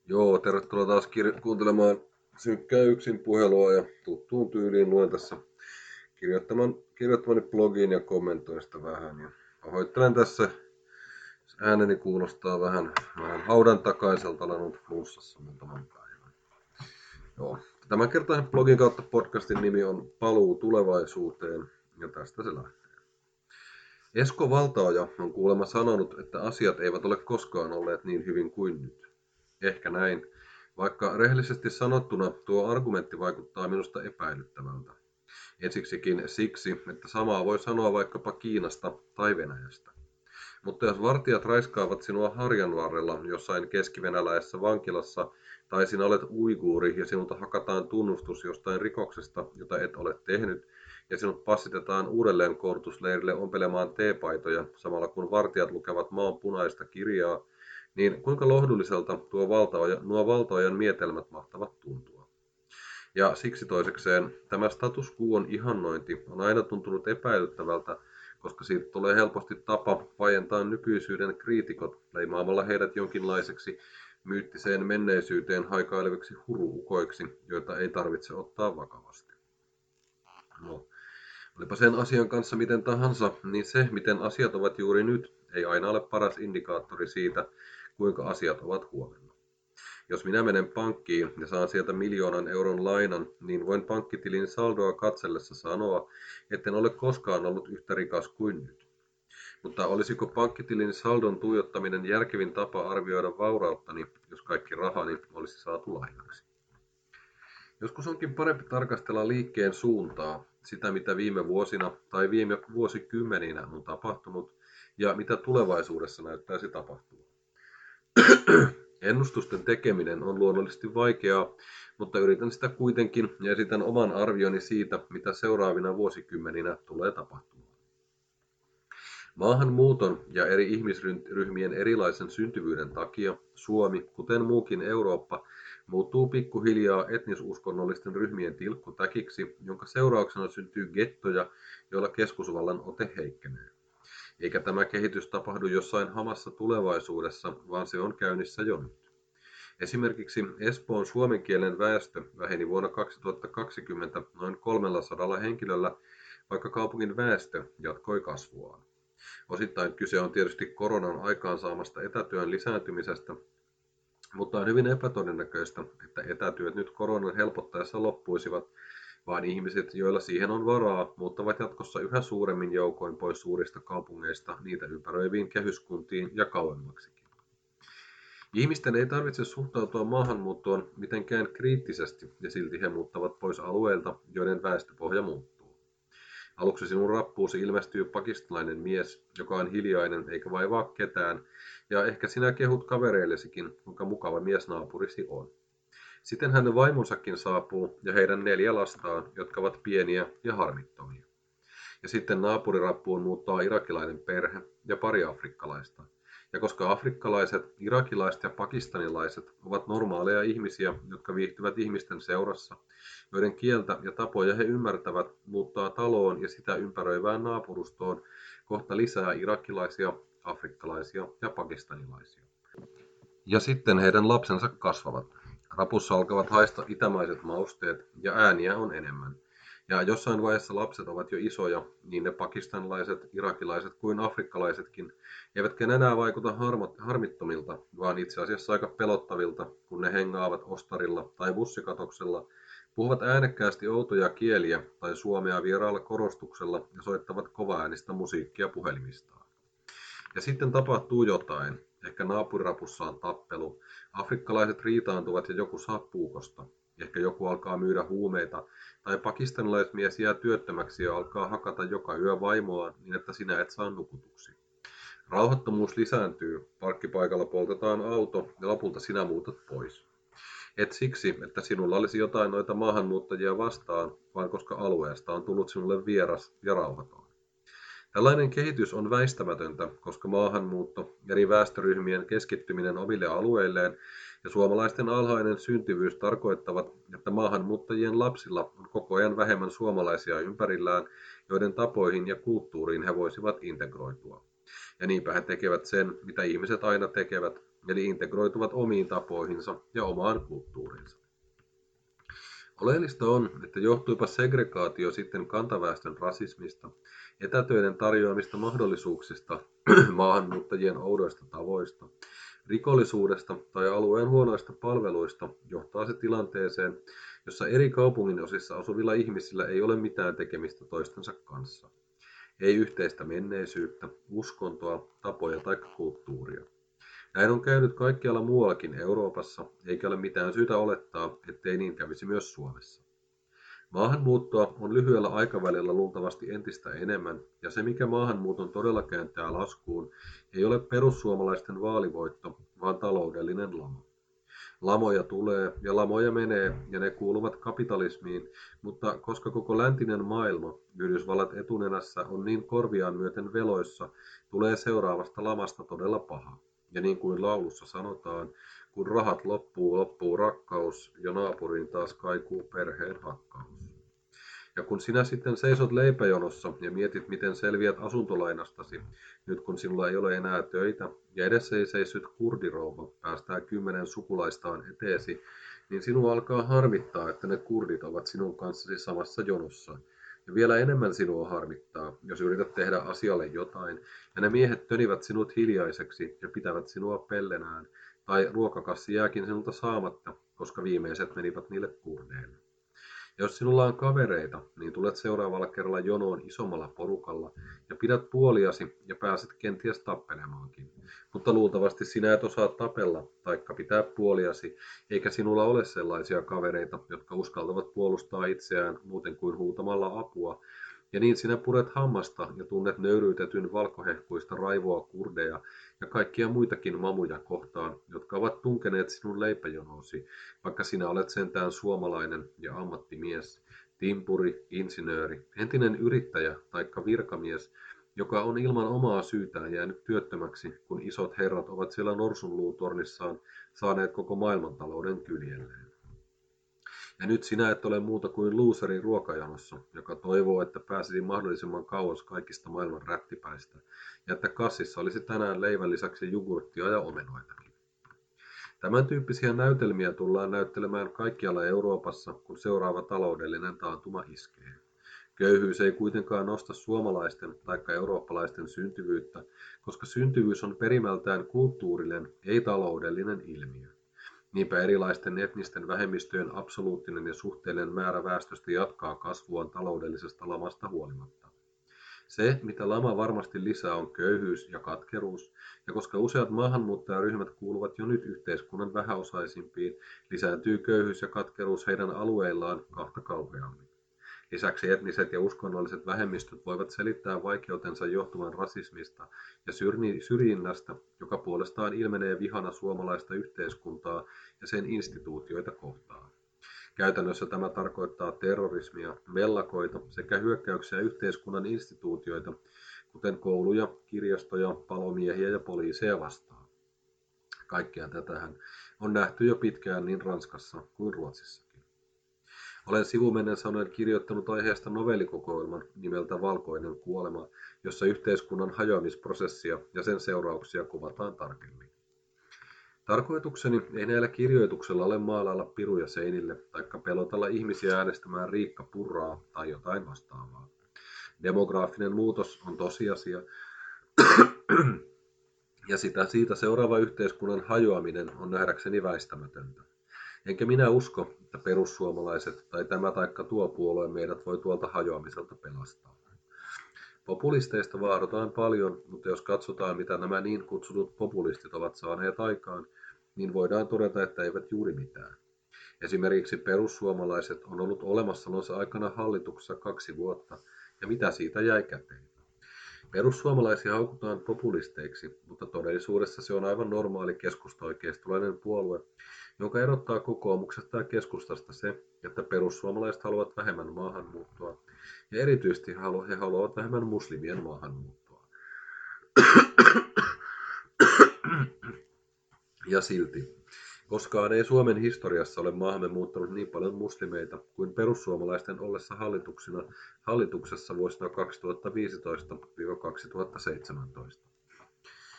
Joo, tervetuloa taas kuuntelemaan synkkää yksin puhelua ja tuttuun tyyliin luen tässä kirjoittamani blogiin ja kommentoin sitä vähän. Ja pahoittelen tässä, jos ääneni kuulostaa vähän haudan takaiselta, olen ollut flunssassa muutaman päivän. Joo, tämänkertaisen blogin kautta podcastin nimi on Paluu tulevaisuuteen ja tästä se lähtee. Esko Valtaoja on kuulemma sanonut, että asiat eivät ole koskaan olleet niin hyvin kuin nyt. Ehkä näin, vaikka rehellisesti sanottuna tuo argumentti vaikuttaa minusta epäilyttävältä. Ensiksikin siksi, että samaa voi sanoa vaikkapa Kiinasta tai Venäjästä. Mutta jos vartijat raiskaavat sinua harjan varrella jossain keskivenäläisessä vankilassa, tai sinä olet uiguuri ja sinulta hakataan tunnustus jostain rikoksesta, jota et ole tehnyt, ja sinut passitetaan uudelleen koulutusleirille ompelemaan teepaitoja samalla kun vartijat lukevat maan punaista kirjaa, niin kuinka lohdulliselta nuo valtaojan mietelmät mahtavat tuntua. Ja siksi toisekseen tämä status quon ihannointi on aina tuntunut epäilyttävältä, koska siitä tulee helposti tapa vaientaa nykyisyyden kriitikot leimaamalla heidät jonkinlaiseksi myyttiseen menneisyyteen haikaileviksi huruukoiksi, joita ei tarvitse ottaa vakavasti. No, olipa sen asian kanssa miten tahansa, niin se, miten asiat ovat juuri nyt, ei aina ole paras indikaattori siitä, kuinka asiat ovat huomenna. Jos minä menen pankkiin ja saan sieltä 1 000 000 euron lainan, niin voin pankkitilin saldoa katsellessa sanoa, etten ole koskaan ollut yhtä rikas kuin nyt. Mutta olisiko pankkitilin saldon tuijottaminen järkevin tapa arvioida vaurauttani, jos kaikki rahani olisi saatu lainaksi? Joskus onkin parempi tarkastella liikkeen suuntaa, sitä mitä viime vuosina tai viime vuosikymmeninä on tapahtunut ja mitä tulevaisuudessa näyttäisi tapahtuvan. Ennustusten tekeminen on luonnollisesti vaikeaa, mutta yritän sitä kuitenkin ja esitän oman arvioni siitä, mitä seuraavina vuosikymmeninä tulee tapahtumaan. Maahanmuuton ja eri ihmisryhmien erilaisen syntyvyyden takia Suomi, kuten muukin Eurooppa, muuttuu pikkuhiljaa etnisuskonnollisten ryhmien tilkkutäkiksi, jonka seurauksena syntyy gettoja, joilla keskusvallan ote heikkenee. Eikä tämä kehitys tapahdu jossain hamassa tulevaisuudessa, vaan se on käynnissä jo nyt. Esimerkiksi Espoon suomen kielen väestö väheni vuonna 2020 noin 300 henkilöllä, vaikka kaupungin väestö jatkoi kasvuaan. Osittain kyse on tietysti koronan aikaansaamasta etätyön lisääntymisestä, mutta on hyvin epätodennäköistä, että etätyöt nyt koronan helpottaessa loppuisivat, vaan ihmiset, joilla siihen on varaa, muuttavat jatkossa yhä suuremmin joukoin pois suurista kaupungeista niitä ympäröiviin kehyskuntiin ja kauemmaksikin. Ihmisten ei tarvitse suhtautua maahanmuuttoon mitenkään kriittisesti, ja silti he muuttavat pois alueilta, joiden väestöpohja muuttuu. Aluksi sinun rappuusi ilmestyy pakistanilainen mies, joka on hiljainen eikä vaivaa ketään, ja ehkä sinä kehut kavereillesikin, kuinka mukava mies naapurisi on. Sitten hänen vaimonsakin saapuu ja heidän 4 lastaan, jotka ovat pieniä ja harmittomia. Ja sitten naapurirappuun muuttaa irakilainen perhe ja 2 afrikkalaista. Ja koska afrikkalaiset, irakilaiset ja pakistanilaiset ovat normaaleja ihmisiä, jotka viihtyvät ihmisten seurassa, joiden kieltä ja tapoja he ymmärtävät, muuttaa taloon ja sitä ympäröivään naapurustoon kohta lisää irakilaisia, afrikkalaisia ja pakistanilaisia. Ja sitten heidän lapsensa kasvavat. Rapussa alkavat haista itämaiset mausteet ja ääniä on enemmän. Ja jossain vaiheessa lapset ovat jo isoja, niin ne pakistanilaiset, irakilaiset kuin afrikkalaisetkin, eivätkä enää vaikuta harmittomilta, vaan itse asiassa aika pelottavilta, kun ne hengaavat ostarilla tai bussikatoksella, puhuvat äänekkäästi outoja kieliä tai suomea vieraalla korostuksella ja soittavat kovaäänistä musiikkia puhelimistaan. Ja sitten tapahtuu jotain. Ehkä naapurirapussa on tappelu. Afrikkalaiset riitaantuvat ja joku saa puukosta. Ehkä joku alkaa myydä huumeita. Tai pakistanilaismies jää työttömäksi ja alkaa hakata joka yö vaimoaan niin, että sinä et saa nukutuksi. Rauhattomuus lisääntyy. Parkkipaikalla poltetaan auto ja lopulta sinä muutat pois. Et siksi, että sinulla olisi jotain noita maahanmuuttajia vastaan, vaan koska alueesta on tullut sinulle vieras ja rauhaton. Tällainen kehitys on väistämätöntä, koska maahanmuutto, eri väestöryhmien keskittyminen omille alueilleen ja suomalaisten alhainen syntyvyys tarkoittavat, että maahanmuuttajien lapsilla on koko ajan vähemmän suomalaisia ympärillään, joiden tapoihin ja kulttuuriin he voisivat integroitua. Ja niinpä he tekevät sen, mitä ihmiset aina tekevät, eli integroituvat omiin tapoihinsa ja omaan kulttuuriinsa. Oleellista on, että johtuipa segregaatio sitten kantaväestön rasismista, etätöiden tarjoamista mahdollisuuksista, maahanmuuttajien oudoista tavoista, rikollisuudesta tai alueen huonoista palveluista, johtaa se tilanteeseen, jossa eri kaupunginosissa asuvilla ihmisillä ei ole mitään tekemistä toistensa kanssa. Ei yhteistä menneisyyttä, uskontoa, tapoja tai kulttuuria. Näin on käynyt kaikkialla muuallakin Euroopassa, eikä ole mitään syytä olettaa, ettei niin kävisi myös Suomessa. Maahanmuuttoa on lyhyellä aikavälillä luultavasti entistä enemmän, ja se mikä maahanmuuton todella kääntää laskuun, ei ole perussuomalaisten vaalivoitto, vaan taloudellinen lama. Lamoja tulee ja lamoja menee, ja ne kuuluvat kapitalismiin, mutta koska koko läntinen maailma, Yhdysvallat etunenässä, on niin korviaan myöten veloissa, tulee seuraavasta lamasta todella paha. Ja niin kuin laulussa sanotaan, kun rahat loppuu, loppuu rakkaus, ja naapuriin taas kaikuu perheen hakkaus. Ja kun sinä sitten seisot leipäjonossa ja mietit, miten selviät asuntolainastasi, nyt kun sinulla ei ole enää töitä, ja edessä ei seissyt kurdirouva päästää 10 sukulaistaan eteesi, niin sinua alkaa harmittaa, että ne kurdit ovat sinun kanssasi samassa jonossa. Ja vielä enemmän sinua harmittaa, jos yrität tehdä asialle jotain, ja ne miehet tönivät sinut hiljaiseksi ja pitävät sinua pellenään, tai ruokakassi jääkin sinulta saamatta, koska viimeiset menivät niille kurdeille. Ja jos sinulla on kavereita, niin tulet seuraavalla kerralla jonoon isommalla porukalla ja pidät puoliasi ja pääset kenties tappelemaankin. Mutta luultavasti sinä et osaa tapella taikka pitää puoliasi, eikä sinulla ole sellaisia kavereita, jotka uskaltavat puolustaa itseään muuten kuin huutamalla apua. Ja niin sinä puret hammasta ja tunnet nöyryytetyn valkohehkuista raivoa kurdeja ja kaikkia muitakin mamuja kohtaan, jotka ovat tunkeneet sinun leipäjonoosi, vaikka sinä olet sentään suomalainen ja ammattimies, timpuri, insinööri, entinen yrittäjä taikka virkamies, joka on ilman omaa syytään jäänyt työttömäksi, kun isot herrat ovat siellä norsunluutornissaan saaneet koko maailmantalouden kyljelleen. Ja nyt sinä et ole muuta kuin luuseri ruokajanossa, joka toivoo, että pääsisi mahdollisimman kauas kaikista maailman rättipäistä, ja että kassissa olisi tänään leivän lisäksi jogurttia ja omenoitakin. Tämän tyyppisiä näytelmiä tullaan näyttelemään kaikkialla Euroopassa, kun seuraava taloudellinen taantuma iskee. Köyhyys ei kuitenkaan nosta suomalaisten tai eurooppalaisten syntyvyyttä, koska syntyvyys on perimältään kulttuurinen, ei taloudellinen ilmiö. Niinpä erilaisten etnisten vähemmistöjen absoluuttinen ja suhteellinen määrä väestöstä jatkaa kasvuaan taloudellisesta lamasta huolimatta. Se, mitä lama varmasti lisää, on köyhyys ja katkeruus, ja koska useat maahanmuuttajaryhmät kuuluvat jo nyt yhteiskunnan vähäosaisimpiin, lisääntyy köyhyys ja katkeruus heidän alueillaan kahta kauheammin. Lisäksi etniset ja uskonnolliset vähemmistöt voivat selittää vaikeutensa johtuvan rasismista ja syrjinnästä, joka puolestaan ilmenee vihana suomalaista yhteiskuntaa ja sen instituutioita kohtaan. Käytännössä tämä tarkoittaa terrorismia, mellakoita sekä hyökkäyksiä yhteiskunnan instituutioita, kuten kouluja, kirjastoja, palomiehiä ja poliiseja vastaan. Kaikkea tätähän on nähty jo pitkään niin Ranskassa kuin Ruotsissakin. Olen sivumennen sanoen kirjoittanut aiheesta novellikokoelman nimeltä Valkoinen kuolema, jossa yhteiskunnan hajoamisprosessia ja sen seurauksia kuvataan tarkemmin. Tarkoitukseni ei näillä kirjoituksella ole maalailla piruja seinille taikka pelotella ihmisiä äänestämään Riikka Purraa tai jotain vastaavaa. Demograafinen muutos on tosiasia, ja siitä seuraava yhteiskunnan hajoaminen on nähdäkseni väistämätöntä. Enkä minä usko, että perussuomalaiset tai tämä taikka tuo puolue meidät voi tuolta hajoamiselta pelastaa. Populisteista vaaditaan paljon, mutta jos katsotaan, mitä nämä niin kutsutut populistit ovat saaneet aikaan, niin voidaan todeta, että eivät juuri mitään. Esimerkiksi perussuomalaiset on ollut olemassaolonsa aikana hallituksessa 2 vuotta, ja mitä siitä jäi käteen? Perussuomalaisia haukutaan populisteiksi, mutta todellisuudessa se on aivan normaali keskusta-oikeistolainen puolue, jonka erottaa kokoomuksesta ja keskustasta se, että perussuomalaiset haluavat vähemmän maahanmuuttoa, ja erityisesti he haluavat vähemmän muslimien maahanmuuttoa. Ja silti, koskaan ei Suomen historiassa ole maahamme muuttanut niin paljon muslimeita kuin perussuomalaisten ollessa hallituksessa vuosina 2015–2017.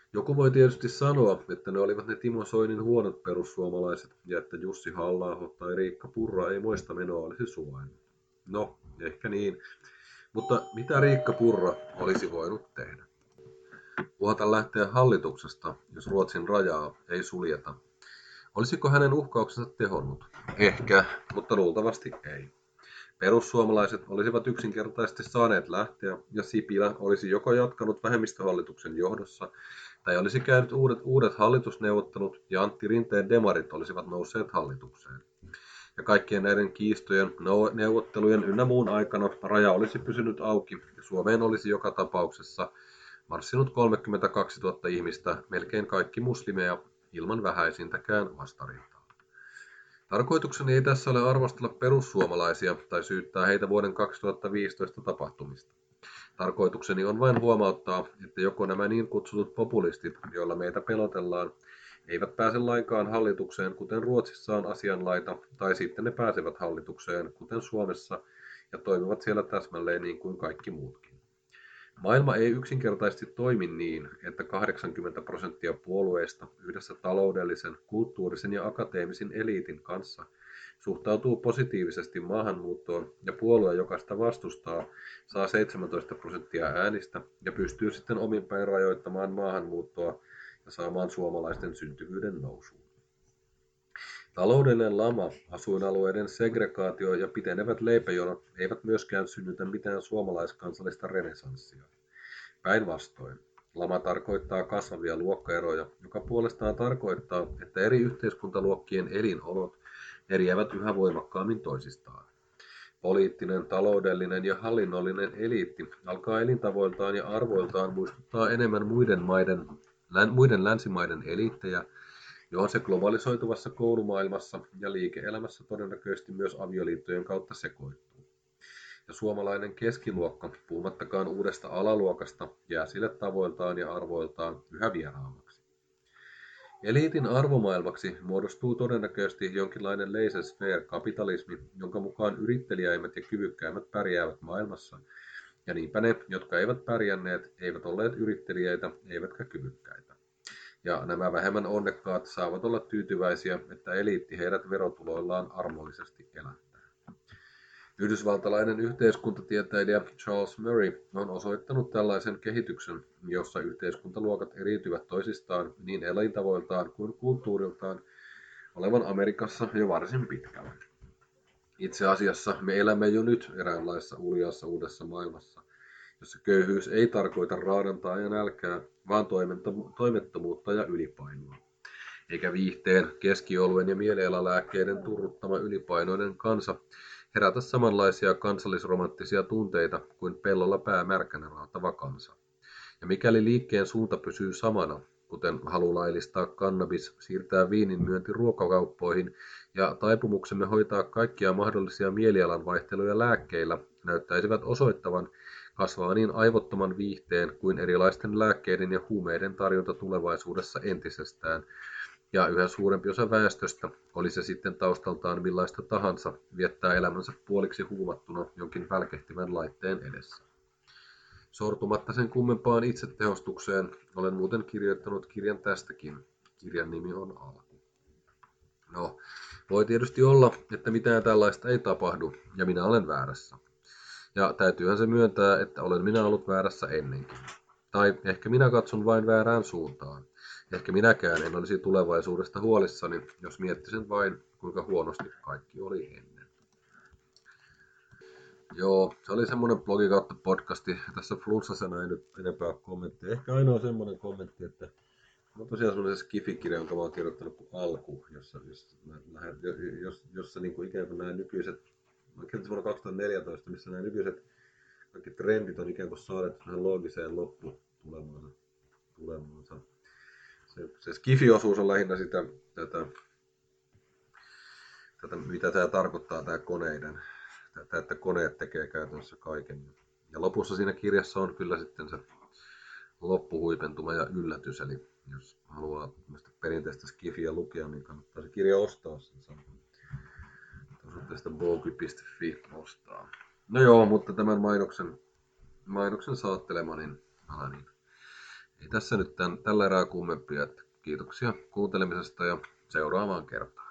Joku voi tietysti sanoa, että ne olivat ne Timo Soinin huonot perussuomalaiset ja että Jussi Halla-aho tai Riikka Purra ei moista menoa olisi suvainnut. No, ehkä niin, mutta mitä Riikka Purra olisi voinut tehdä? Uhata lähteä hallituksesta, jos Ruotsin rajaa ei suljeta. Olisiko hänen uhkauksensa tehonnut? Ehkä, mutta luultavasti ei. Perussuomalaiset olisivat yksinkertaisesti saaneet lähteä ja Sipilä olisi joko jatkanut vähemmistöhallituksen johdossa tai olisi käynyt uudet hallitusneuvottelut ja Antti Rinteen demarit olisivat nousseet hallitukseen. Ja kaikkien näiden kiistojen, neuvottelujen ynnä muun aikana raja olisi pysynyt auki ja Suomeen olisi joka tapauksessa marssinut 32 000 ihmistä, melkein kaikki muslimeja, ilman vähäisintäkään vastarintaa. Tarkoitukseni ei tässä ole arvostella perussuomalaisia tai syyttää heitä vuoden 2015 tapahtumista. Tarkoitukseni on vain huomauttaa, että joko nämä niin kutsutut populistit, joilla meitä pelotellaan, eivät pääse lainkaan hallitukseen, kuten Ruotsissa on asianlaita, tai sitten ne pääsevät hallitukseen, kuten Suomessa, ja toimivat siellä täsmälleen niin kuin kaikki muutkin. Maailma ei yksinkertaisesti toimi niin, että 80% puolueista yhdessä taloudellisen, kulttuurisen ja akateemisen eliitin kanssa suhtautuu positiivisesti maahanmuuttoon ja puolue, joka sitä vastustaa, saa 17% äänistä ja pystyy sitten omin päin rajoittamaan maahanmuuttoa ja saamaan suomalaisten syntyvyyden nousuun. Taloudellinen lama, asuinalueiden segregaatio ja pitenevät leipäjonot eivät myöskään synnytä mitään suomalaiskansallista renesanssia. Päinvastoin, lama tarkoittaa kasvavia luokkaeroja, joka puolestaan tarkoittaa, että eri yhteiskuntaluokkien elinolot eriävät yhä voimakkaammin toisistaan. Poliittinen, taloudellinen ja hallinnollinen eliitti alkaa elintavoiltaan ja arvoiltaan muistuttaa enemmän muiden länsimaiden eliittejä, johon se globalisoituvassa koulumaailmassa ja liike-elämässä todennäköisesti myös avioliittojen kautta sekoittuu. Ja suomalainen keskiluokka, puhumattakaan uudesta alaluokasta, jää sille tavoiltaan ja arvoiltaan yhä vieraammaksi. Eliitin arvomaailmaksi muodostuu todennäköisesti jonkinlainen laissez-faire-kapitalismi, jonka mukaan yritteliäimmät ja kyvykkäimmät pärjäävät maailmassa, ja niinpä ne, jotka eivät pärjänneet, eivät olleet yritteliäitä eivätkä kyvykkäitä. Ja nämä vähemmän onnekkaat saavat olla tyytyväisiä, että eliitti heidät verotuloillaan armollisesti elättää. Yhdysvaltalainen yhteiskuntatieteilijä Charles Murray on osoittanut tällaisen kehityksen, jossa yhteiskuntaluokat eriytyvät toisistaan niin elintavoiltaan kuin kulttuuriltaan olevan Amerikassa jo varsin pitkällä. Itse asiassa me elämme jo nyt eräänlaisessa uljaassa uudessa maailmassa, jossa köyhyys ei tarkoita raadantaa ja nälkää, vaan toimettomuutta ja ylipainoa. Eikä viihteen, keskioluen ja mielialalääkkeiden turruttama ylipainoinen kansa herätä samanlaisia kansallisromanttisia tunteita kuin pellolla pää märkänä raatava kansa. Ja mikäli liikkeen suunta pysyy samana, kuten halu laillistaa kannabis, siirtää viinin myönti ruokakauppoihin ja taipumuksemme hoitaa kaikkia mahdollisia mielialan vaihteluja lääkkeillä, näyttäisivät osoittavan kasvaa niin aivottoman viihteen kuin erilaisten lääkkeiden ja huumeiden tarjonta tulevaisuudessa entisestään, ja yhä suurempi osa väestöstä, oli se sitten taustaltaan millaista tahansa, viettää elämänsä puoliksi huumattuna jonkin välkehtivän laitteen edessä. Sortumatta sen kummempaan itsetehostukseen, olen muuten kirjoittanut kirjan tästäkin. Kirjan nimi on Alku. No, voi tietysti olla, että mitään tällaista ei tapahdu, ja minä olen väärässä. Ja täytyyhän se myöntää, että olen minä ollut väärässä ennenkin. Tai ehkä minä katson vain väärään suuntaan. Ehkä minäkään en olisi tulevaisuudesta huolissani, jos miettisin vain, kuinka huonosti kaikki oli ennen. Joo, se oli semmoinen blogi kautta podcasti. Tässä flunssasena ei nyt enempää kommentteja. Ehkä ainoa semmoinen kommentti, että on tosiaan semmoinen skifi-kirja, jonka mä oon kirjoittanut kuin Alku, jossa niin kuin ikään kuin nämä nykyiset, mä kirjoitin vuonna 2014, missä nämä nykyiset kaikki trendit on ikään kuin saadettu tähän loogiseen lopputulemansa. Se skifi-osuus on lähinnä tätä mitä tämä tarkoittaa, tämä koneiden, että koneet tekee käytännössä kaiken. Ja lopussa siinä kirjassa on kyllä sitten se loppuhuipentuma ja yllätys, eli jos haluaa perinteistä skifiä lukea, niin kannattaa se kirja ostaa. Sen saa osoitteesta bogy.fi ostaa. No joo, mutta tämän mainoksen saattelema, niin Ei tässä nyt tällä erää kummempia. Että kiitoksia kuuntelemisesta ja seuraavaan kertaan.